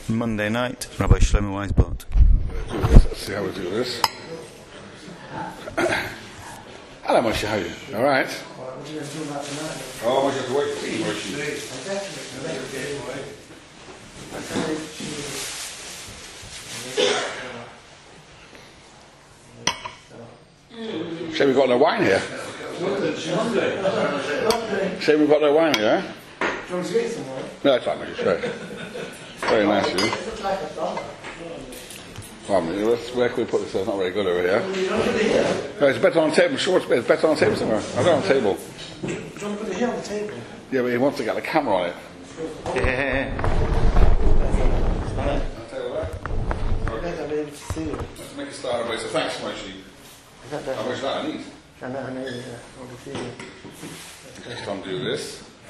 Monday night, Rabbi Shlomo Weisbart. Let's see how we do this. Hello, Moshe, how are you? All right. What are you going to do about tonight? Oh, Moshe, have to wait for me, Moshe. Shame we've got no wine here. Shame we've got no wine here. Do you want to get some wine? No, it's fine, Moshe, straight. Very nice of you. It looks like a dollar. Where can we put this? It's not very good over here. No, it's better on the table. I'm sure it's better on the table somewhere. I don't on the table. Do you want to put it here on the table? Yeah, but he wants to get the camera on it. Yeah. I'll tell you that. I'll be able to see you. Let's make a start away. So thanks, Moshe. Is that How much that I need? I know, yeah. I'll see you. Just undo this.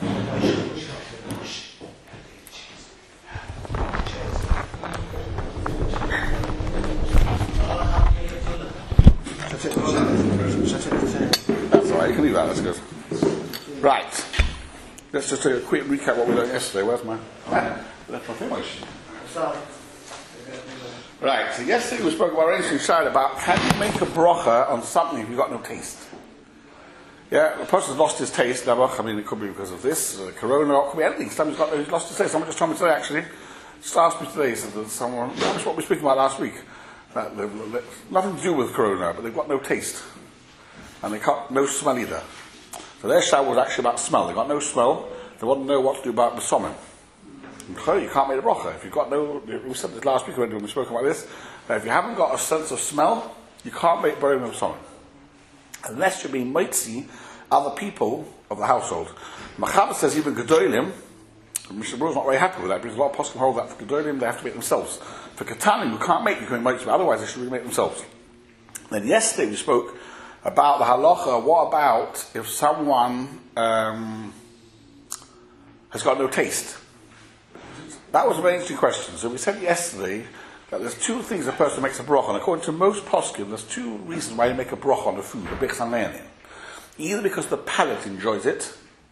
That's alright, you can leave that, that's good. Right. Let's just do a quick recap what we learned yesterday. Where's my left my finish? Sorry. Right, so yesterday we spoke about ancient shayla about can you make a bracha on something if you've got no taste? Yeah, the person's lost his taste, never. I mean, it could be because of this, corona, or it could be anything. Somebody's lost his taste. Someone just told me today, actually. Just asked me today, said that someone, that's what we were speaking about last week. That nothing to do with corona, but they've got no taste. And they can't, no smell either. So their shower was actually about smell. They got no smell. They want to know what to do about the summon. So you can't make a bracha. If you've got no, we said this last week when we spoke about this, that if you haven't got a sense of smell, you can't make bracha of summon. Unless you're being mitzi other people of the household. Machaber says even Gedolim, Mr. Brewer's not very happy with that because a lot of poskim hold that for Gedolim they have to make themselves. For Katanim you can't make, you can make mitzi, otherwise they should really make themselves. Then yesterday we spoke about the halacha, what about if someone has got no taste? That was a very interesting question. So we said yesterday that there's two things a person makes a bracha on. According to most poskim, there's two reasons why you make a bracha on a food, a bichsan le'anin. Either because the palate enjoys it,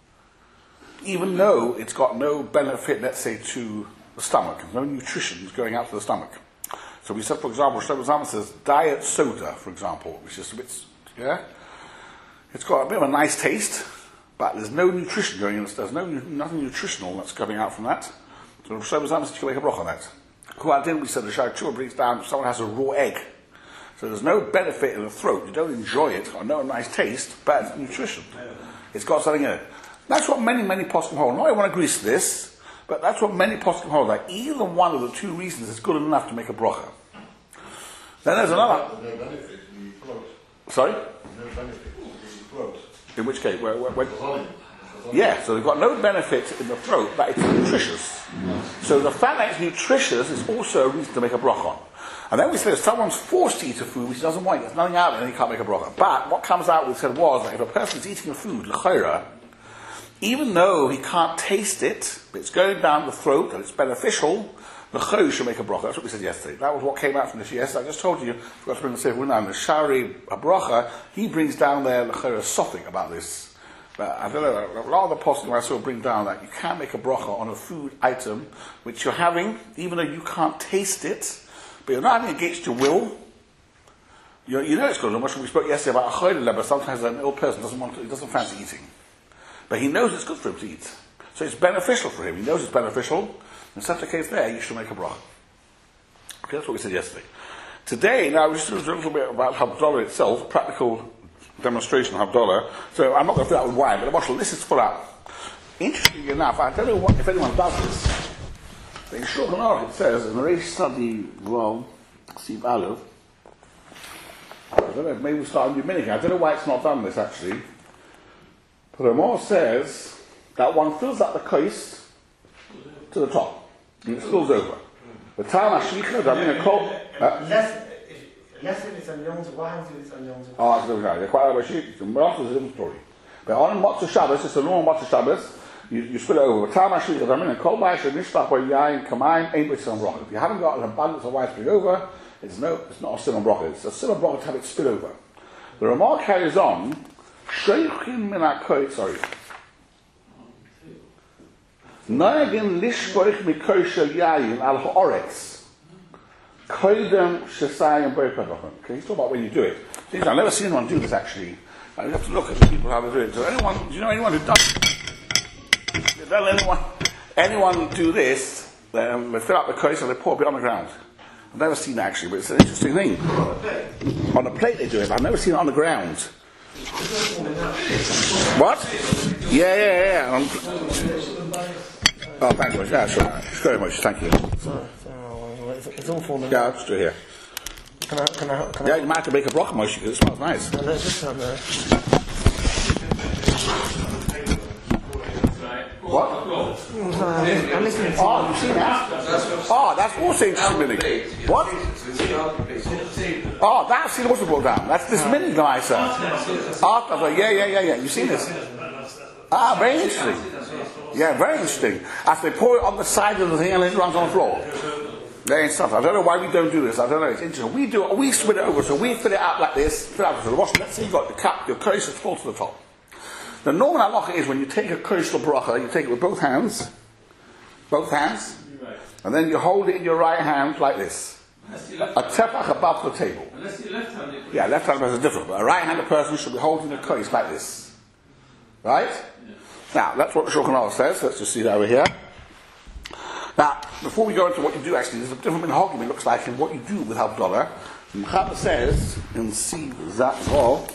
even though it's got no benefit, let's say, to the stomach, no nutrition is going out to the stomach. So we said, for example, Shlomo Zalman says diet soda, for example, which is a bit, yeah, it's got a bit of a nice taste, but there's no nutrition going in. There's nothing nutritional that's coming out from that. So Shlomo Zalman says you can make a bracha on that. Kuadin, we said the Shai Chua brings down if someone has a raw egg. So there's no benefit in the throat. You don't enjoy it, or no nice taste, but it's nutrition. It's got something in it. That's what many poskim hold. Not everyone agrees to this, but that's what many poskim hold. That either one of the two reasons is good enough to make a bracha. Then there's another. No benefit in the throat. Sorry? No benefit in the throat. In which case? Yeah, so they've got no benefit in the throat, but it's nutritious. So the fact that it's nutritious is also a reason to make a bracha on. And then we said if someone's forced to eat a food which he doesn't want, there's nothing out of it, then he can't make a bracha. But what comes out, we said, was that if a person's eating a food, l'chayra, even though he can't taste it, but it's going down the throat and it's beneficial, l'chayra should make a bracha. That's what we said yesterday. That was what came out from this yesterday. I just told you, I forgot to bring the Sefer Unan, the Shari Bracha, he brings down there l'chayra something about this. But I don't know, a lot of the poskim I saw bring down that you can't make a bracha on a food item which you're having, even though you can't taste it, but you're not having it against your will. You know it's good. We spoke yesterday about a choylele, but sometimes an ill person he doesn't fancy eating. But he knows it's good for him to eat. So it's beneficial for him. He knows it's beneficial. In such a case there, you should make a bracha. Okay, that's what we said yesterday. Today, now, we just do a little bit about Havdalah itself, practical demonstration of Havdalah. So I'm not going to fill out with wine, but the this is full out. Interestingly enough, I don't know if anyone does this. In Shulchan Aruch it says, in the Reish Study, well, Siv Aleph, I don't know, maybe we'll start a new minute. I don't know why it's not done this actually. But the Ramah says that one fills up the case to the top. And it spills over. The time Ashlicha, I mean, a call. Less if it's on Yom Tov, if it's on Yom Tov. Oh, that's right. They're quite about sheep. The Ramah is a different story. But on Motzah Shabbos, it's a normal Motzah Shabbos. You spill it over. If you haven't got an abundance of wine spilling over, it's not a sin on bracha. It's a sin on bracha to have it spill over. The Ramah carries on. Noegin lishboich mikoshel yayin al ha'oretz. Koidem shesayim boipadochem. Okay, he's talking about when you do it. See, I've never seen anyone do this actually. You have to look at people how they do it. So do you know anyone who does? Anyone do this? They fill up the kosh and they pour a bit on the ground. I've never seen that actually, but it's an interesting thing. On a plate they do it. I've never seen it on the ground. What? Yeah. Oh, thank you. Yeah, sure. Very much. Thank you. It's all for me. Yeah, I'll just do it here. Can I? Yeah, you might have to make a broccoli because it smells nice. No, this time there. What? I'm listening to Oh, you see that? Oh, that's also interesting, Millie. What? Oh, that's what's brought down. That's this mini guy, sir. Yeah. You seen this? Ah, very interesting. Yeah, very interesting. After they pour it on the side of the thing and then it runs on the floor. Very stuff. I don't know why we don't do this. I don't know. It's interesting. We do it. We split it over. So we fill it out like this. Fill out to the wash. Let's say you've got the cup. Your curry is full to the top. The normal halacha is when you take a kosher bracha, you take it with both hands, and then you hold it in your right hand like this. A tefach above the table. Yeah, left-handed person is different, but a right-handed person should be holding the kosher like this. Right? Now, that's what the Shulchan Aruch says. Let's just see that over here. Now, before we go into what you do actually, there's a different minhagim it looks like in what you do with Havdalah. The Mechaber says, in C. Zatzvah,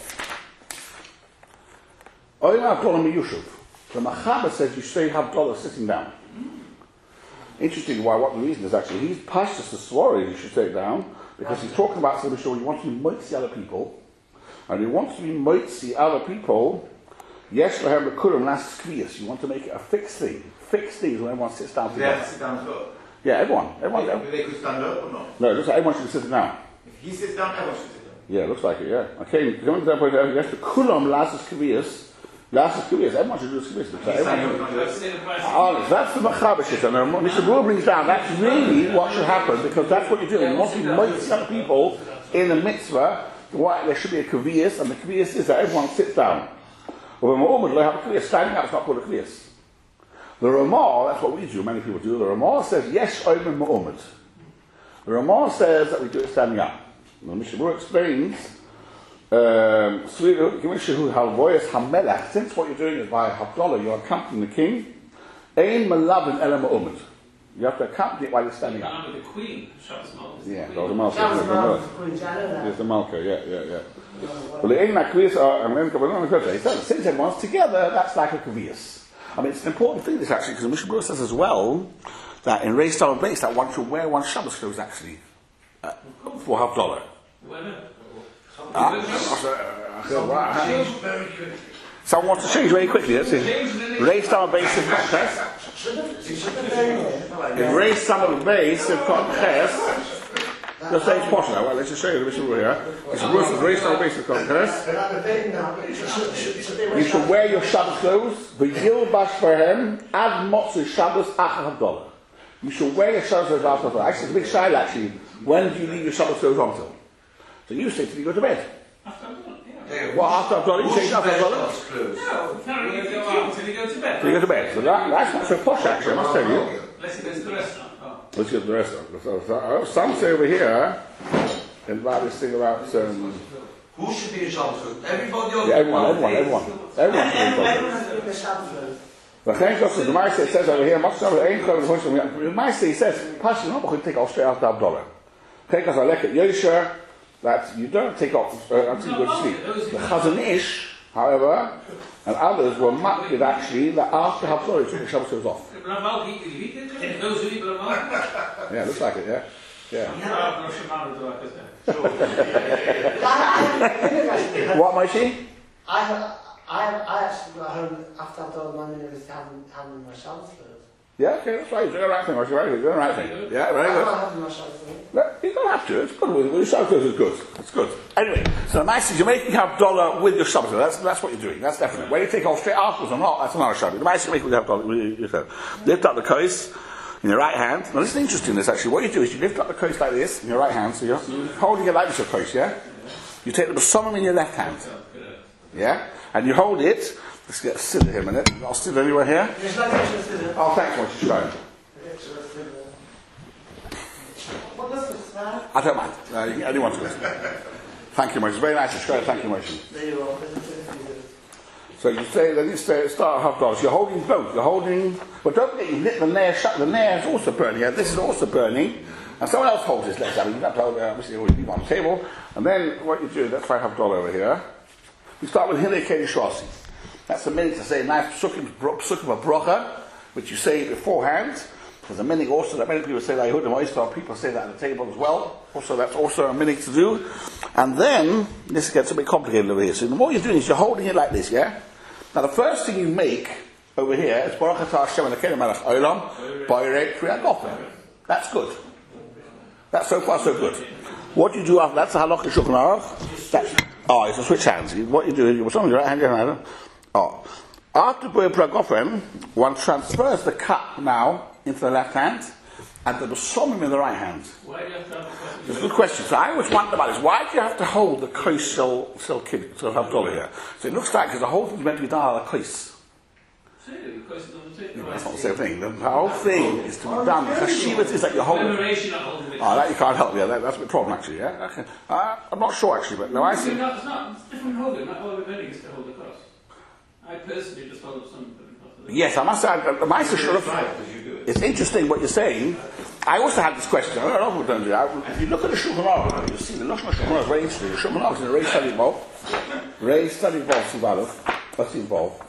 the Mechaber says you say Havdalah sitting down. Interesting what the reason is actually. He's pashtus the swari you should sit down because he's talking about something sure you want to be moitzi other people. And you want to be moitzi other people, yesh lahem b'kurim las kviyas. You want to make it a fixed thing. Fixed things when everyone sits down together. They have to sit down as well? Yeah, everyone. They could stand up or not? No, it looks like everyone should be sitting down. If he sits down, everyone should sit down. Yeah, it looks like it, yeah. Okay, coming to that point, yes, the kulam las kviyas. Last is everyone should do this kviyas. That's the Mechaber shit. And Mr. Brewer brings down, that's really what should happen, because that's what you're doing. You want to motivate some people in the mitzvah, there should be a kviyas, and the kviyas is that everyone sits down. Well, when they have a kviyas, standing up is not called a kviyas. The Ramah, that's what we do, many people do. The Ramah says, yes, omen ma'omid. The Ramah says that we do it standing up. The Mishnah Berurah explains, since what you're doing is by Havdalah, you're accompanying the king. Ein malavin ela ma'omid. You have to accompany it while you're standing up. The Queen, yeah, the Malka. Yes, the Malka, yeah. Well, the Ein Kviyas since everyone's together, that's like a Kviyas. I mean, it's an important thing, this actually, because the Mishnah Berurah says as well that in Reis Star base that one should wear one Shabbos clothes actually for Havdalah. Someone wants to change very quickly. Let's see. Reis Star base of Ches. In Reis Star base of Ches. Just say it's possible. Well, let's just show you the Mishnah Berurah here. It's Berurah says Reis Star base of Ches. You should wear your Shabbos clothes. V'yilbash forhem ad motzu Shabbos achar Havdalah. You should wear your Shabbos clothes after Havdalah. Actually, it's a big shayla actually. When do you leave your Shabbos clothes on till? So you say till you go to bed. After Havdalah, yeah. What, after Havdalah? You change after Havdalah? No, you can't really go out until you go to bed. Till you go to bed. So that's not so posh actually, I must tell you. Unless he goes to the restaurant. Let's get the restaurant. Some say over here, about this thing about... Who should be in Shabbos? Everybody else? Yeah, everyone should be in The Maaseh says over here, the Maaseh says, Pasha, you're not going to take off straight after Havdalah. Because I like it, Yosher, that you don't take off until you go to sleep. The Chazon Ish, however, and others were maked actually that after Havdalah you took the Shabbos clothes off. Yeah, looks like it, yeah. What, Moshe? I actually got home after I've done 1 minute with having my Shabbos clothes. Yeah, okay, that's right. You're doing the right thing, Moshe. Very good. You're doing the right thing. Yeah, very good. I'm not having my Shabbos clothes. No, you don't have to. It's good. With your Shabbos clothes is good. It's good. Anyway, so the nice is you're making Havdalah with your Shabbos clothes. That's what you're doing. That's definite. Whether you take off straight afterwards or not, that's another Shabbos. The nice is you make with Havdalah. Lift up the kos in your right hand. Now, this is interesting. This actually, what you do is you lift up the kos like this in your right hand. So you're holding it like this, your kos, yeah. You take the basomim in your left hand, yeah, and you hold it. Let's get Siddur here a minute. I'll sit anywhere here. There's no extra scissor. Oh, thanks, much. Just going. Extra scissor. What does this matter? I don't mind. Anyone to listen. Thank you, much. It's very nice to show. Thank you, much. There you are. So you say, then you say, start $1/2. You're holding both. You're holding, but don't forget, you lit the nair shut. The nair is also burning. Yeah, this is also burning. And someone else holds this left. I mean, you don't hold it, obviously, you always leave it on the table. And then what you do, that's $5 over here. You start with Hilei Keli Shasi. That's a minute to say, nice psukim of brocha, which you say beforehand. There's a minute also that many people say that Yehudim Oyster, people say that at the table as well. Also, that's also a minute to do. And then, this gets a bit complicated over here. So what you're doing is you're holding it like this, yeah? Now the first thing you make over here is Baruch Atah Hashem Elokeinu Melech Olam Borei Pri HaGofen. That's good. That's so far so good. What you do after that's the Halakha Shulchan Aruch. It's a switch hands. What you do is you put something in your right hand, your hand. Oh. After Borei Pri HaGofen, one transfers the cup now into the left hand and the B'somim in the right hand. Why do you have to have a question? It's a good question. So I always wonder about this. Why do you have to hold the kois shel kid to have dollar here? So it looks like because the whole thing's meant to be done out of kois. That's not the same thing. The whole thing is to be done. Chashivas is that you're holding. That you can't help. Yeah, that's a problem actually. Yeah, okay. I'm not sure actually, but no, I see. It's different holding. Not all the wedding is to hold the cross. I personally just hold up some. Yes, I must say, it's interesting what you're saying. I also had this question. I don't know if we don't do that. If you look at the Shulchan Aruch, you see the Lashon Shulchan Aruch is very interesting. The Shulchan Aruch is a Reish Study involved. Reish Study involved, Sivalov. What's involved?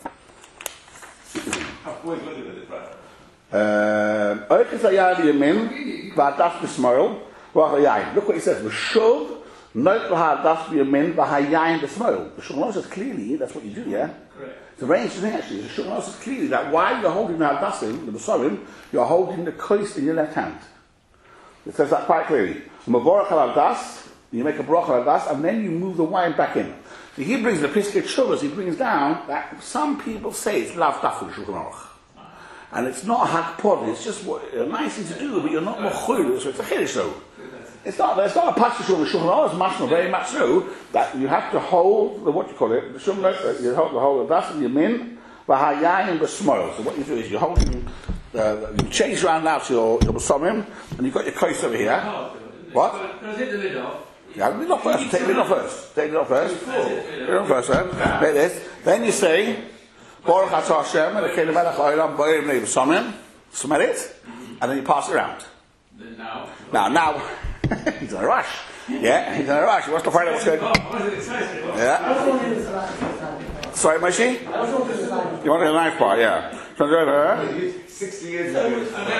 Oikes Hayad Yamin, V'Hadas B'Smoil, V'Hayayin. Look what he says. V'Shuv, Noit V'Hadas B'Yamin, V'Hayayin B'Smoil. The Shulchan Aruch says clearly, that's what you do, yeah? Correct. It's a very interesting thing actually. The Shulchan Aruch says clearly that while you're holding the Hadasim, the B'Sorim, you're holding the kois in your left hand. It says that quite clearly. Mavorach al Hadas, you make a brach al Hadas, and then you move the wine back in. So he brings the Piskei Teshuvos, he brings down that some people say it's lav daf in the Shulchan Aruch. And it's not a hakpod, it's just a nice thing to do, but you're not mochuyl, so it's a chiddush though. It's not a passage on the Shulchan Aruch, it's much more, very much so, that you have to hold the, what you call it, the Shumla, you hold the whole Hadas and Yamin, V'Hayayin B'Smoil. So what you do is you're holding, you change around now to your B'Somim, and you've got your kois over here. What? Can I take the lid off? Yeah, lid off first. Take the lid off first. Take the lid off first. Lid off first, like this. Then you say, Baruch Atah Hashem Elokeinu Melech Olam Borei Pri HaGofen. Smell it, and then you pass it around. Then now. Now, he's in a rush. Yeah, he's in a rush. He wants to find out what's going on. Yeah. Sorry, Moshe? You want the knife part, yeah. So go over. 60 years ago.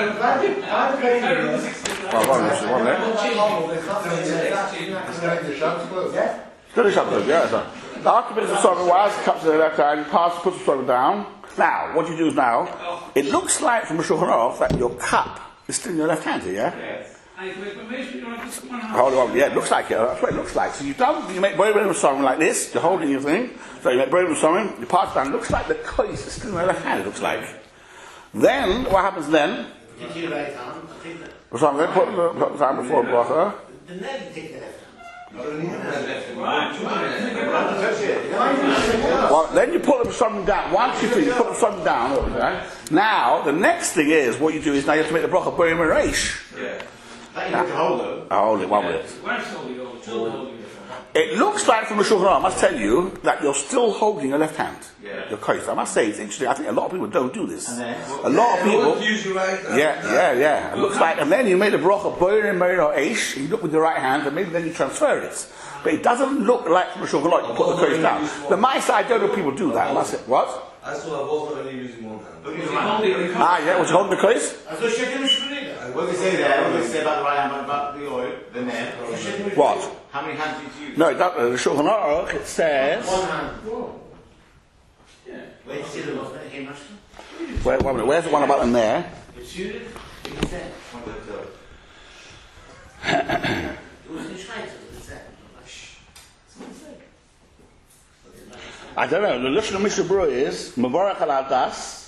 One there. Finish up those, yeah. So after bits of something, wires the cup to the left hand, you pass, put the something down. Now, what you do is now, it looks like from the Shulchan Aruch that your cup is still in your left hand here, yeah? Yes. Hold on, yeah, it looks like it. That's what it looks like. So you make Borei Pri HaGofen like this, you're holding your thing. So you make Borei Pri HaGofen, you pass it down. It looks like the kois is still in your left hand, it looks like. Then, what happens then? Take your right hand. So I'm going to put the hand before the bracha. The neck, take the left hand. Well, then you put them something down. Once you put them something down over there. Now, the next thing is, what you do is now you have to make the bracha Borei Reish. Yeah. That you have to hold though. I hold it, one minute. Wife's holding it, children holding it. It looks like from the Shulchan Aruch, I must tell you, that you're still holding your left hand. Yeah. Your kois. I must say, it's interesting. I think a lot of people don't do this. A lot of people. Use your right. Yeah. It looks like, and then you made the bracha Borei Reish, you look with your right hand, and maybe then you transfer it. But it doesn't look like from the Shulchan Aruch, you put the kois down. The my side, I don't know if people do that. I must say, what? I saw a both of them using one hand. Was you holding the kois? What they say there, what they say about the right hand, about the oil, the net. What? How many hands did you use? No, the Shulchan Aruch, it says. One hand. Yeah. Where do you see the most that came after? Wait, one minute. Where's the one about them there? It's suited. You can say. One of the It was in Schweiz, it was said. I don't know. The Lashon of Mishnah Berurah is Mavorach al Hadas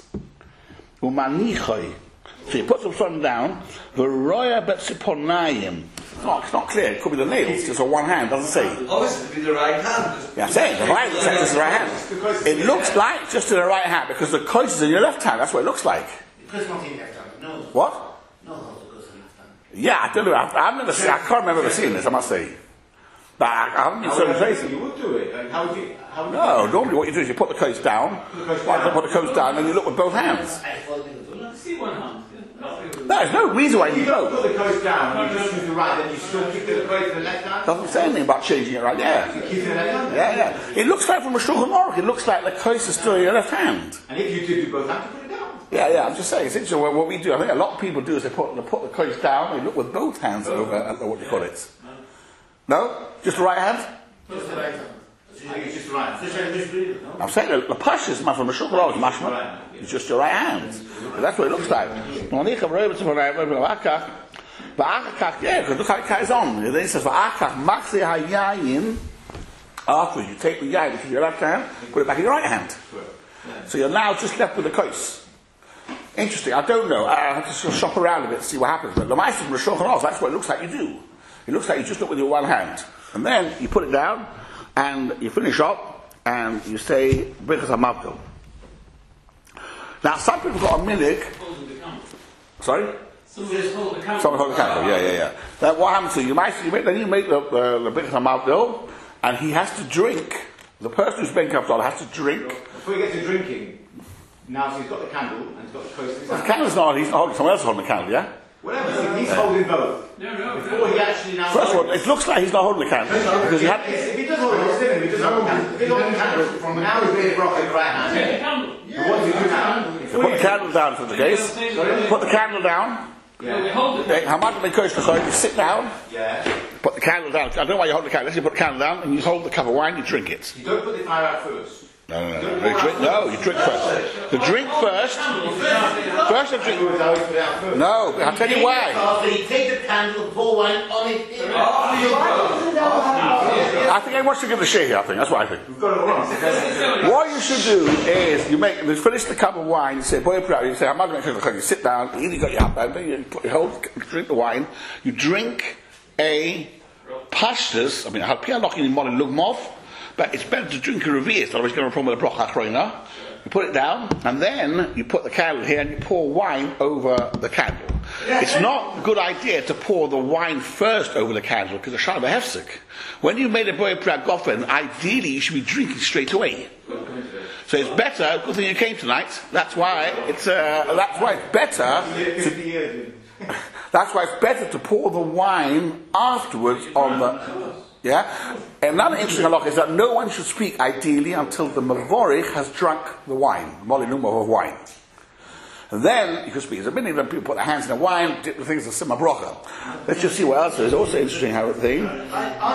Umanichoi. So he puts them down. V'roya betziponayim. It's not clear. It could be the nails. Just on one hand. Doesn't say. Obviously, it'd be the right hand. Yeah, I'm saying the right looks like just the right hand. It looks like just in the right hand because the coat is in your left hand. That's what it looks like. Because not in left hand. No. What? No, it goes in left hand. Yeah, I don't know. I've never seen. I can't remember ever seeing this. I must say. But I haven't been certain places. You would do it. Like, how would you? No, normally what you do is you put the coats down, put the coats down, and you look with both hands. I thought you would do that. See one hand. No, there's no reason why If you you don't don't. put the coat down, you just use the right, then you still kick the coat to the left hand. Doesn't say anything about changing it right there. You keep it in the left hand. Yeah. It looks like from a Shulchan Aruch, it looks like the coats is still in your left hand. And if you do both hands, you put it down. Yeah, I'm just saying, it's interesting what we do. I think a lot of people do is they put the coats down, they look with both hands over at what you call it. No? Just the right hand? Just the right hand. I think it's just the right hand. Just like this breed, no? I'm saying the pashas from a Shulchan Aruch, mashma, it's just your right hand. That's what it looks like. Yeah, because look how it carries on. Then it says, after you take the yayin, which is your left hand, put it back in your right hand. So you're now just left with the coats. Interesting, I don't know. I have to shop around a bit to see what happens. But the Ma'aseh from the Shulchan Aruch, that's what it looks like you do. It looks like you just look with your one hand. And then you put it down, and you finish up, and you say, Birkas HaMavdil. Now, some people got a minig. Sorry? Somebody's hold the candle. Someone hold the candle, yeah. Then what happens to you? Then you make the Birkas HaMavdil, and he has to drink. The person who's making Havdalah has to drink. Before you get to drinking, now so he's got the candle and he's got the coat in his The hand. candle's not, he's not holding, someone else is holding the candle, yeah? Whatever, so he's holding both. No. Before he actually now... First of all, it looks like he's not holding the candle. Because he had... If he does hold it, still, if he does hold the candle, if he holds the candle, from now he's doing it rock in the right hand. Take the candle. But what do you do now? Put the candle down for the case. Put the candle down. No, we hold it. Hamad Mekoshka, so you sit down, Yeah. put the candle down. I don't know why you hold the candle. Let's say you put the candle down and you hold the cup of wine, you drink it. You don't put the fire out first. No. You drink first. The drink first. First the drink. No, I'll tell you why. After you take the candle, pour wine on it. I think everyone should give the share here, I think. That's what I think. We've got it wrong. What you should do is, you finish the cup of wine, you say, you say, I'm not going to you sit down, you got your hand, you drink the wine, you drink a pashtas, halpia locking in molin lugmov, but it's better to drink a revius, otherwise you're going to have a problem with the broch achrona. You put it down, and then you put the candle here and you pour wine over the candle. It's not a good idea to pour the wine first over the candle because it's a shana hefsek. When you made a boy pragofen, ideally you should be drinking straight away. So it's better. Good thing you came tonight. That's why it's better. That's why it's better to pour the wine afterwards on the. Yeah? Another interesting halakha is that no one should speak ideally until the mavorich has drunk the wine, the molinum of wine. And then you can speak. There's a minute when people put their hands in the wine, dip the things in simma brocha. Let's just see what else there is. Also interesting how it thing. After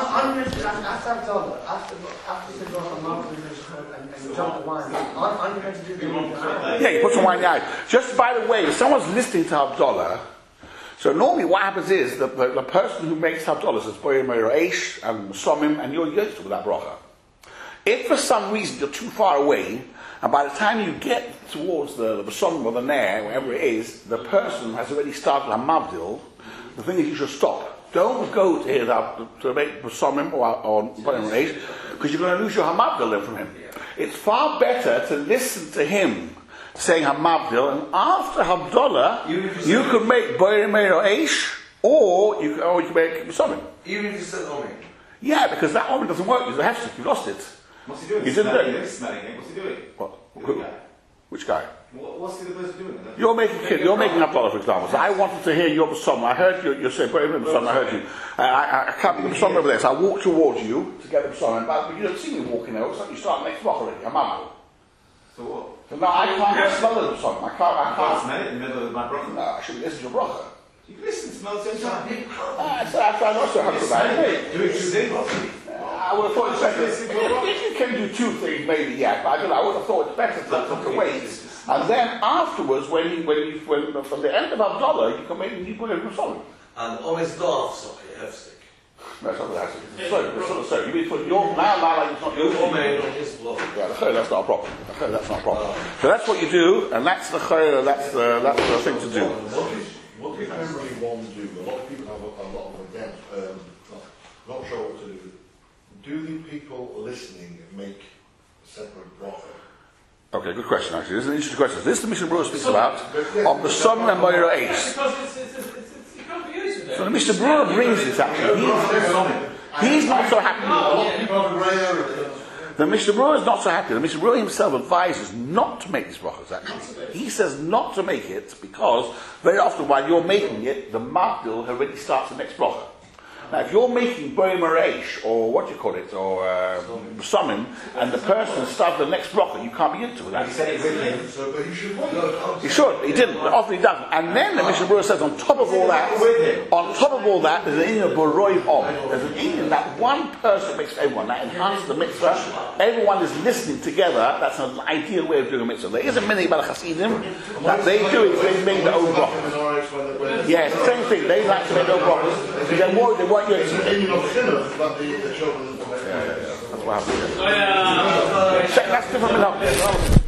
the brocha and drunk the wine, aren't you going to do the wine? Yeah, you put some wine in the eye. Just by the way, if someone's listening to Havdalah, so normally what happens is that the person who makes Havdalah says, Boyer Meir Eish and Somim, and you're used to that bracha. If for some reason you're too far away, and by the time you get towards the Somim or the Nair, wherever it is, the person has already started a Mavdil, the thing is you should stop. Don't go to make Somim or Boyer Meir Eish, because you're going to lose your Hamavdil then from him. It's far better to listen to him saying Hamavdil, and after Havdalah, you could make Boyer Meir Eish, or you can make Somim. Even if you said Omi. Yeah, because that Omen doesn't work. You've lost it. What's he doing? He's in there. He's smelling it. What's he doing? What? Who? Which guy? What's the other person doing? You're making Havdalah, for example. So I wanted to hear your Somim. I heard you say Boyer Meir Somim. I heard you. I can't get the Somim over there, so I walked towards you to get the Somim. But you don't see me walking there. It's like you start next block already. Hamavdil. So what? No, I can't smell the Somim. I can't smell it in the middle of my bracha. No, I should listen to your bracha. You can listen, smell the same time. I'm not so happy about it. Do it 2 things. I would have thought it's better. If you can do 2 things, maybe, yeah, but I don't know, I would have thought it's better to wait. And then afterwards, when from the end of Havdalah, you can maybe you put it in Somim. And Omi's dog, so hefsek. No, it's not the hefsek. It's sort of so. You mean put your now it's not your Omi on his block. Yeah, the chayr, that's not a problem. So that's what you do, and that's the chayr, that's the thing to do. generally one do. A lot of people have a lot of against, not sure what to do. Do the people listening make a separate bracha? Okay, good question actually. This is an interesting question. This is the Mishnah Berurah speaks about of the Son and Moira Ace. Because you can't be used with it. So the Mishnah Berurah brings this actually. He's not so happy. The Mishnah Berurah is not so happy. The Mishnah Berurah himself advises not to make these brachas actually. He says not to make it because very often while you're making it, the Mabdil already starts the next bracha. Now, if you're making Boim Reish, or what do you call it, or Summon, and the person starts the next bracha, you can't be into that. He said it with him. So, but he should. He should. He didn't. But often he doesn't. And then the Mishnah Berurah says, on top of all that, there's an Inyan Boroi Om. There's an Inyan that one person makes for everyone. That enhances the mitzvah. Everyone is listening together. That's an ideal way of doing a mitzvah. There isn't many about Hasidim that they do it. They make their own brachas. Yes, the same thing. They like to make their own brachas. They want you to. It's an Indian of sinners, but the children. That's what happens. That's different.